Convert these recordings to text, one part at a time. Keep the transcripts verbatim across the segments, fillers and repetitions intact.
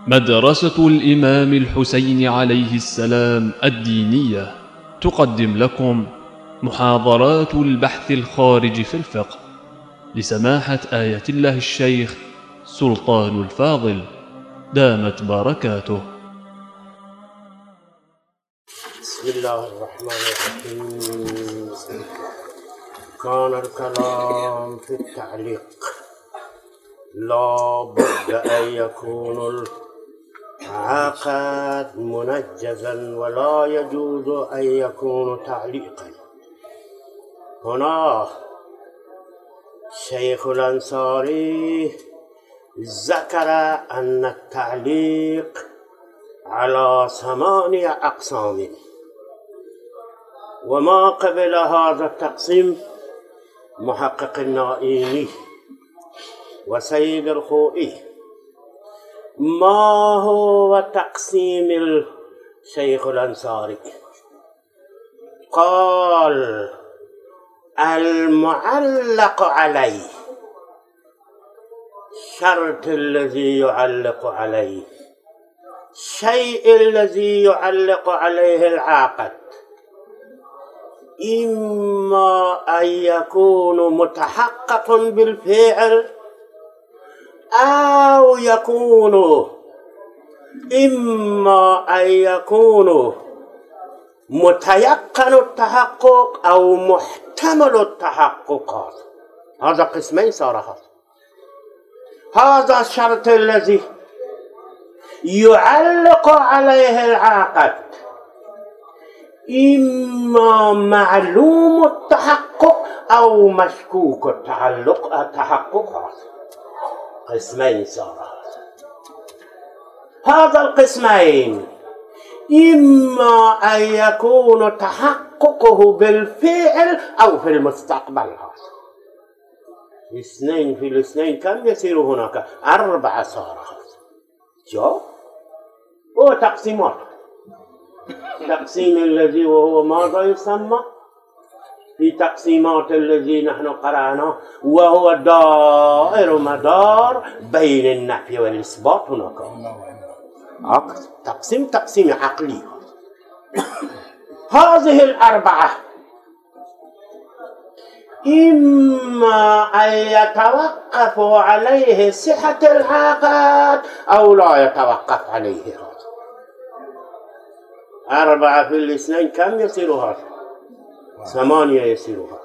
مدرسة الإمام الحسين عليه السلام الدينية تقدم لكم محاضرات البحث الخارج في الفقه لسماحة آية الله الشيخ سلطان الفاضل دامت بركاته. بسم الله الرحمن الرحيم. كان الكلام في التعليق لا بد أن يكون العقد منجزا ولا يجوز أن يكون تعليقا. هنا شيخ الأنصاري ذكر أن التعليق على ثمانية أقسام، وما قبل هذا التقسيم محقق النائيني وسيد الخوئي. ما هو تقسيم الشيخ الأنصاري؟ قال المعلق عليه، شرط الذي يعلق عليه، الشيء الذي يعلق عليه العقد إما أن يكون متحقق بالفعل أو يكون إما أن يكون متيقن التحقق أو محتمل التحقق. هذا قسمين صار. هذا هذا الشرط الذي يعلق عليه العقد إما معلوم التحقق أو مشكوك التعلق التحقق. قسمين صار. هذا القسمين إما أن يكون تحققه بالفعل أو في المستقبل. اثنين في الاثنين كم يصير هناك؟ أربعة صار. شو؟ هو تقسيمات. تقسيم الذي وهو ماذا يسمى في تقسيمات الذي نحن قرأناه، وهو دائر مدار بين النفي والإثبات. هناك تقسيم تقسيم عقلي. هذه الأربعة إما أن يتوقف عليه صحة العقد أو لا يتوقف عليه. هذا أربعة في الاثنين كم يصير هذا؟ ثمانية يصير هذا.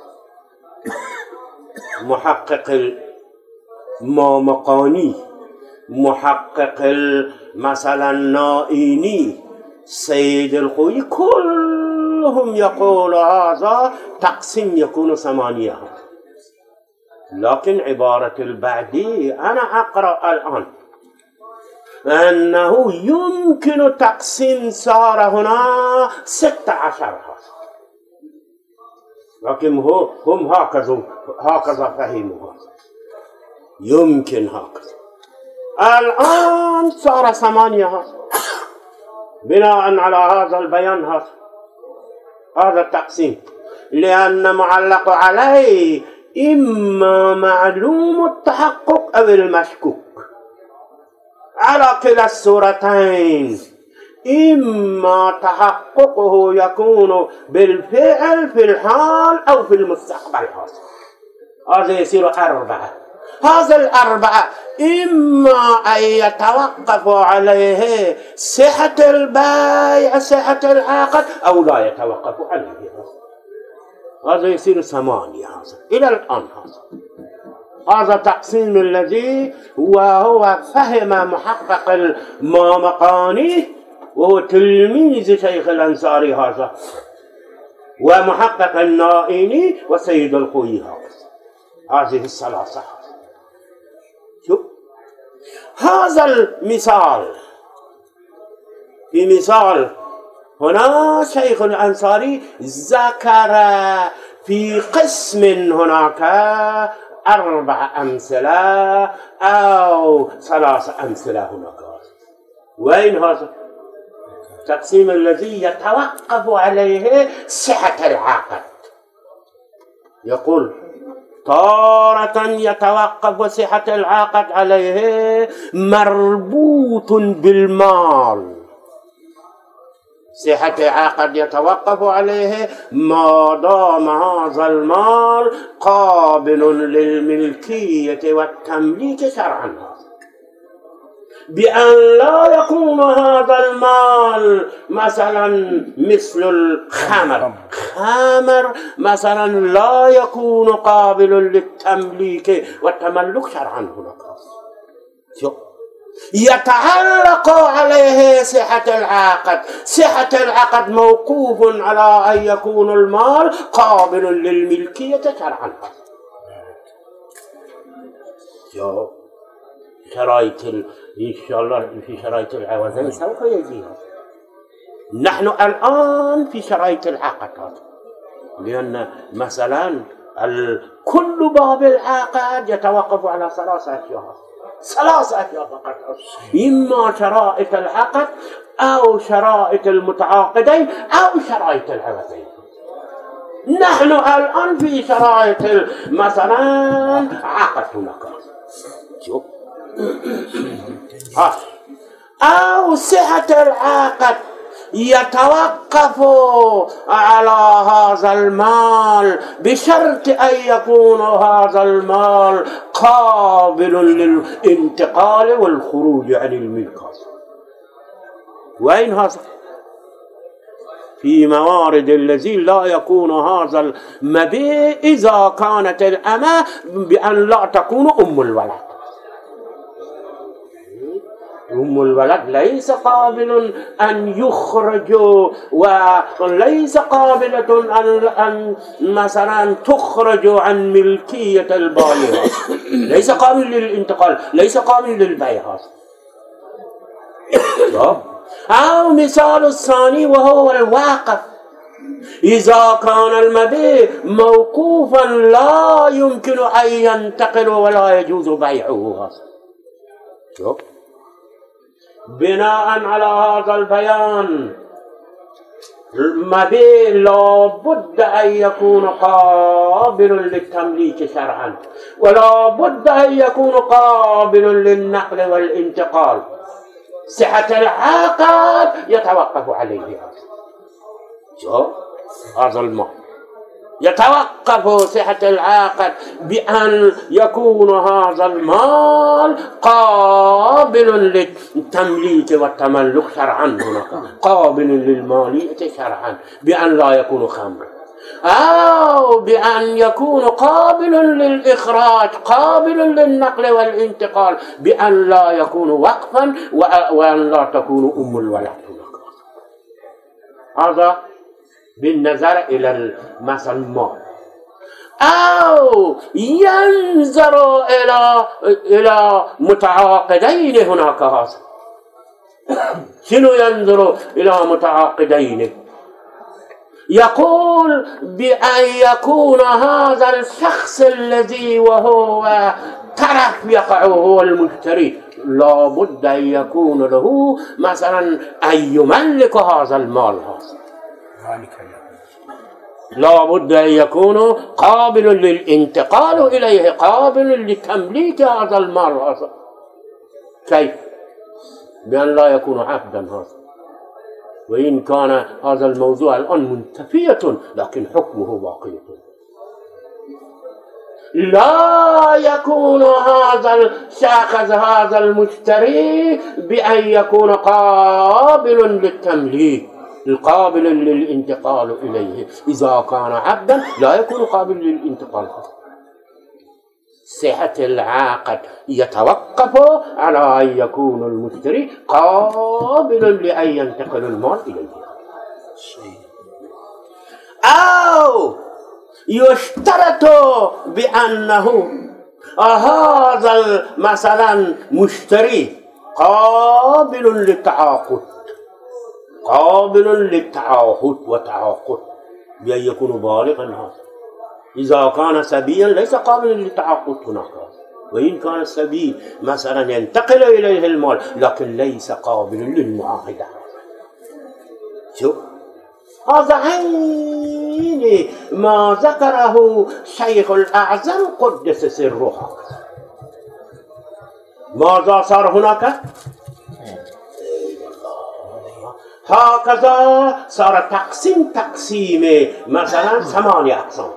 محقق المامقاني، محقق مثلا النائيني، سيد الخوئي، كلهم يقول هذا تقسيم يكون ثمانية. لكن عبارة البعدي أنا أقرأ الآن أنه يمكن تقسيم صار هنا ستة عشر. لكن هم هكذا هكذا فهموا. يمكن هكذا. الآن صار ثمانية بناء على هذا البيان. هذا هذا التقسيم، لأن معلق عليه إما معلوم التحقق أو المشكوك. على كلا الصورتين إما تحققه يكون بالفعل في الحال أو في المستقبل. هذا يصير أربعة. هذا الأربعة إما أن يتوقف عليه صحة البيع صحة العقد أو لا يتوقف عليه. هذا يصير ثمانية. هذا إلى الآن هذا هذا تقسيم الذي وهو فهم محقق المامقاني وهو تلميذ شيخ الأنصاري هذا، ومحقق النائيني وسيد الخوئي. هذه الثلاثة. شوف هذا المثال. في مثال هنا شيخ الأنصاري ذكر في قسم هناك أربع أمثلة أو ثلاث أمثلة هناك. وين هذا؟ تقسيم الذي يتوقف عليه صحة العقد. يقول تارة يتوقف صحة العقد عليه مربوط بالمال. صحة العقد يتوقف عليه ما دام هذا المال قابل للملكية والتمليك شرعا، بأن لا يكون هذا المال مثلا مثل الخمر. خمر مثلا لا يكون قابل للتمليك والتملك شرعا. هناك يتعلق عليه صحة العقد. صحة العقد موقوف على أن يكون المال قابل للملكية شرعا. شرائط إن شاء الله في شرائط العوزين سوف يجيها. نحن الآن في شرائط العقد، لأن مثلا كل باب العقد يتوقف على ثلاثة أشياء. ثلاثة أشياء فقط، إما شرائط العقد أو شرائط المتعاقدين أو شرائط العوزين. نحن الآن في شرائط مثلا عقد هناك شوف أو صحة العقد يتوقف على هذا المال بشرط أن يكون هذا المال قابل للانتقال والخروج عن الملك. وين هذا؟ في موارد الذي لا يكون هذا المبيع إذا كانت الأمة بأن لا تكون أم الولد. أم الولد ليس قابل أن يخرج وليس قابلة أن, أن مثلا تخرج عن ملكية البائع، ليس قابل للانتقال، ليس قابل للبيع. أو مثال الثاني وهو الواقف. إذا كان المبيع موقوفا لا يمكن أن ينتقل ولا يجوز بيعه. شوف بناء على هذا البيان المبيع لا بد أن يكون قابل للتمليك شرعا، ولا بد أن يكون قابل للنقل والانتقال. صحة العقد يتوقف عليه شوف هذا المال، يتوقف صحة العقد بأن يكون هذا المال قابل للتمليك والتملك شرعا. هناك قابل للمالية شرعا بأن لا يكون خمر، أو بأن يكون قابل للإخراج، قابل للنقل والانتقال بأن لا يكون وقفا وأن لا تكون أم الولد. هذا بالنظر إلى مثل المال. أو ينظر إلى إلى متعاقدين. هناك هذا شنو ينظر إلى متعاقدين؟ يقول بأن يكون هذا الشخص الذي وهو طرف يقع هو المشتري لا بد أن يكون له مثلا أن يملك هذا المال. هذا لا بد أن يكون قابل للانتقال إليه، قابل لتمليك هذا المال. هذا كيف؟ بأن لا يكون عبدا. هذا وإن كان هذا الموضوع الآن منتفية لكن حكمه باقي. لا يكون هذا الشخص هذا المشتري بأن يكون قابل للتمليك، القابل للانتقال إليه. إذا كان عبدا لا يكون قابل للانتقال. صحة العقد يتوقف على أن يكون المشتري قابل لأن ينتقل المال إليه. أو يشترط بأنه هذا مثلا مشتري قابل للتعاقد، قابل للتعاهد وتعاقد بأن يكون بالغا. هذا إذا كان سبيا ليس قابل للتعاقد هناك، وإن كان السبي مثلا ينتقل إليه المال لكن ليس قابل للمعاهدة. شوف هذا عين ما ذكره شيخ الأعظم قدس سره. ماذا صار هناك؟ هكذا صار تقسيم تقسيم مثلا ثمانية أقسام،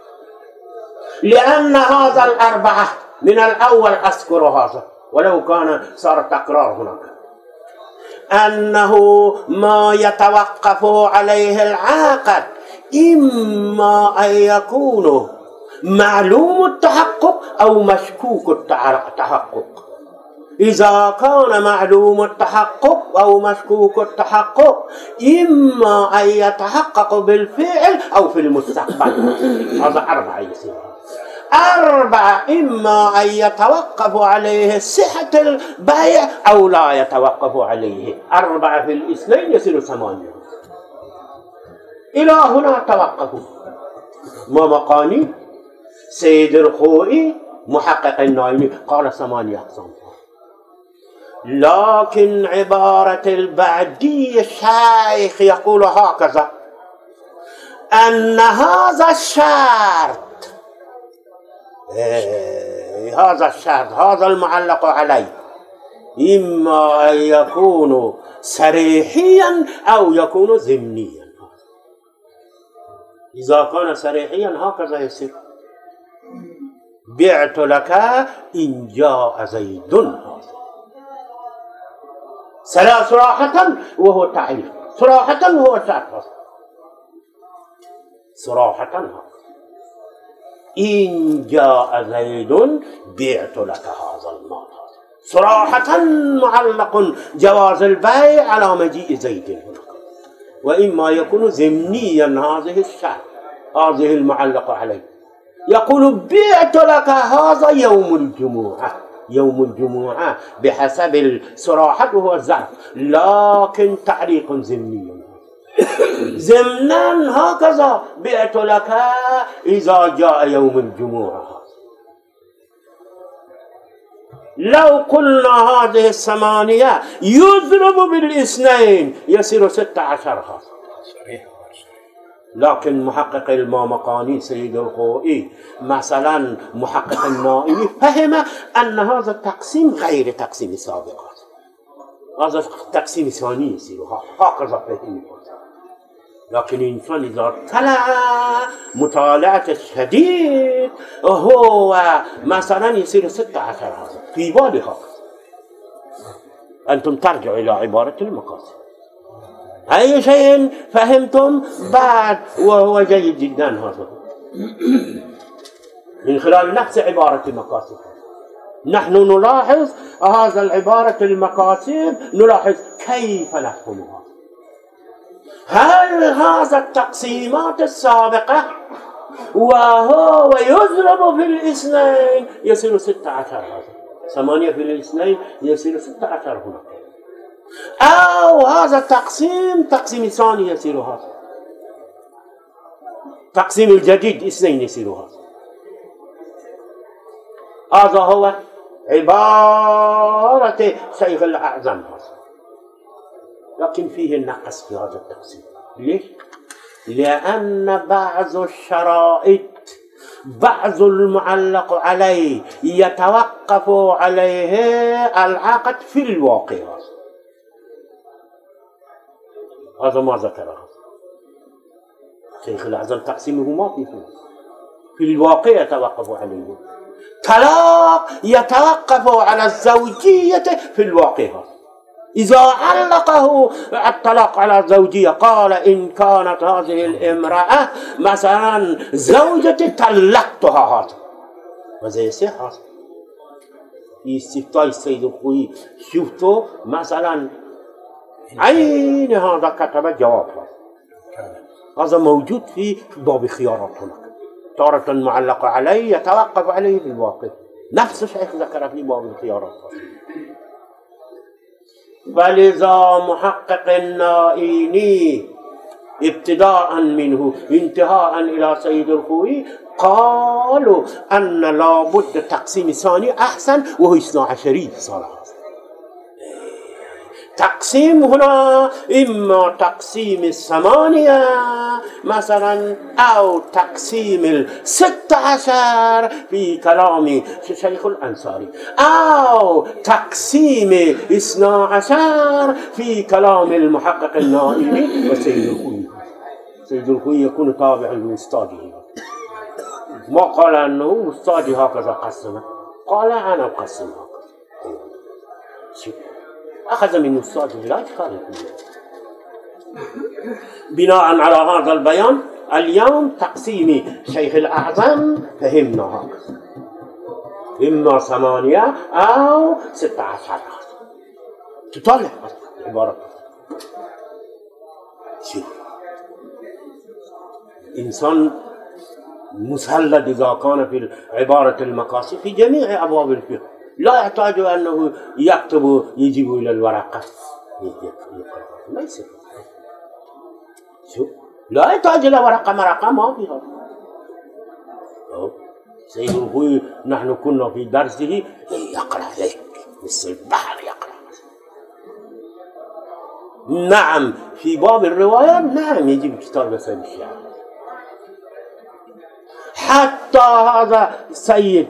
لأن هذا الأربعة من الأول أذكر هذا ولو كان صار تكرار هناك، أنه ما يتوقف عليه العاقد إما أن يكون معلوم التحقق أو مشكوك التحقق. إذا كان معلوم التحقق أو مشكوك التحقق إما أن يتحقق بالفعل أو في المستقبل. هذا أربعة يصير. أربعة إما أن يتوقف عليه صحة البيع أو لا يتوقف عليه. أربعة في الاثنين يصير ثمانية. إلى هنا توقفوا. ما مقاني سيد الخوئي محقق النائمي قال ثمانية أقسام، لكن عبارة البعدي الشيخ يقول هكذا: أن هذا الشرط إيه هذا الشرط هذا المعلق عليه إما أن يكون صريحيا أو يكون ضمنيا. إذا كان صريحيا هكذا يصير: بعت لك إن جاء زيد. هذا صراحة وهو تعريف، صراحة وهو شرط، صراحة إن جاء زيد بعت لك هذا المال. صراحة معلق جواز البيع على مجيء زيد، وإما يكون ضمنيا هذه الشرط هذه المعلق عليه. يقول بعت لك هذا يوم الجمعة، يوم الجمعة بحسب الصراحة وهو الظرف، لكن تعليق ضمني ضمنا هكذا: بعت لك إذا جاء يوم الجمعة. لو قلنا هذه الثمانية يضرب بالاثنين يصير ستة عشر هذا، لكن محقق المامقاني سيد الخوئي مثلا محقق النائمي فهم أن هذا التقسيم غير تقسيم السابقات، هذا تقسيم ثاني يصير هكذا فهم. لكن الإنسان إذا طلع مطالعة الشديد هو مثلا يصير ستة عشر هذا في بالها. أنتم ترجعوا إلى عبارة المقاصد، أي شيء فهمتم بعد وهو جيد جدا هذا من خلال نفس عبارة المقاصد. نحن نلاحظ هذا العبارة المقاصد، نلاحظ كيف نفهمها. هل هذا التقسيمات السابقة وهو يضرب في الاثنين يصير ستة عشر هذا، ثمانية في الاثنين يصير ستة عشر هنا، أو هذا التقسيم تقسيم ثاني يصير هذا، تقسيم الجديد اثنين يصير هذا. هذا هو عبارة شيخ الأعظم هذا، لكن فيه النقص في هذا التقسيم. ليش؟ لأن بعض الشرائط بعض المعلق عليه يتوقف عليه العقد في الواقع. هذا ما ذكره شيخ الأعظم، تقسيمه ما فيه في الواقع يتوقف عليه. طلاق يتوقف على الزوجية في الواقع. إذا علقه الطلاق على الزوجية قال إن كانت هذه الامرأة مثلا زوجتي طلقتها هذا، ماذا يصيح هذا؟ في استفتاء السيد الخوئي شفتوا مثلا عين هذا كتب جواب هذا موجود في باب خيارات هناك، تارة معلق عليه يتوقف عليه في الواقع، نفس الشيء ذكر في باب الخيارات. فلذا محقق النائيني ابتداء منه انتهاء إلى سيد الخوئي قالوا أن لابد تقسيم ثاني أحسن وهو اثنا عشري صراحة. تقسيم هنا إما تقسيم الثمانية مثلا أو تقسيم الست عشر في كلام شيخ الأنصاري، أو تقسيم اثنا عشر في كلام المحقق النائبي وسيد الخوي. سيد الخوي يكون تابع لأستاذه، ما قال أنه أستاذي هكذا قسم، قال أنا أقسم هكذا. أخذ من أستاذه لا إشكال فيه. بناء على هذا البيان اليوم تقسيم شيخ الأعظم فهمنا هكذا، إما ثمانية أو ستة عشر. تطلع عبارة إنسان مسلد إذا كان في عبارة المقاصد في جميع أبواب الفقه، لا يحتاج أنه يكتب يجيب إلى الورقة ليس شو لا يحتاج إلى ورقة مرقة ما فيها. سيد الخوي نحن كنا في درسه يقرأ لك مثل البحر يقرأ. نعم في باب الروايات نعم يجيب كتاب سيد الشيعة. حتى هذا سيد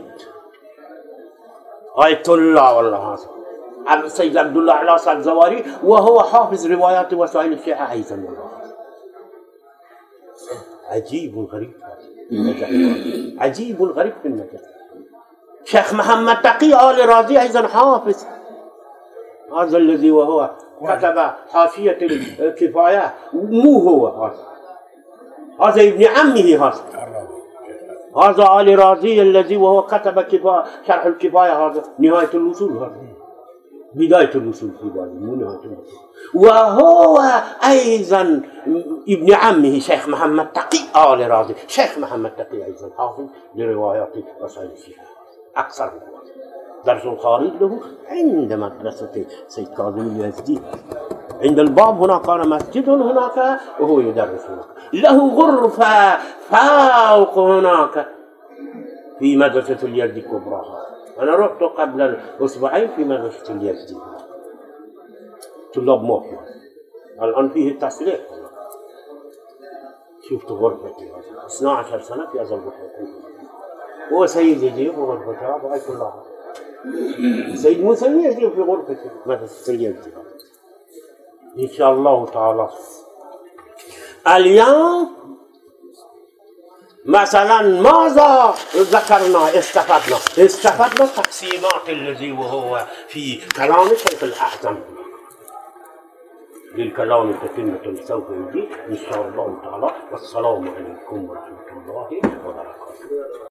آية الله والله هذا السيد عبد الله علاس الزواري وهو حافظ روايات وسائل الشيعة أيضا والله. عجيب غريب عجيب غريب في النجاح. شيخ محمد تقي آل رازي أيضا حافظ، هذا الذي وهو كتب حاشية الكفاية مو هو هذا، هذا ابن عمه هذا هذا آل رازي الذي وهو كتب كفاية شرح الكفاية، هذا نهاية الوصول، هذا بداية الوصول في بالي مو نهاية الوصول. وهو أيضا ابن عمه شيخ محمد تقي آل رازي. شيخ محمد تقي أيضا حافظ لروايات وسائل الشيعة أكثر. درس الخارج له عند مدرسة سيد كاظم اليزدي، عند الباب هناك كان مسجد هناك وهو يدرس هناك، له غرفة فوق هناك في مدرسة اليزدي الكبرى. أنا رحت قبل أسبوعين في مدرسة اليزدي، طلاب موت الآن فيه التسليح. شفت غرفتي اثنا عشر سنة في هذا الغرفة، هو سيد يجيب غرفتها رأيت الله. سيد موسى يجيب في غرفته مدرسة اليزدي إن شاء الله تعالى. اليوم مثلا ماذا ذكرنا استفدنا استفدنا تقسيمات الذي وهو في كلام شيخ الأعظم. للكلام تتمة سوف يجي إن شاء الله تعالى. والسلام عليكم ورحمة الله وبركاته.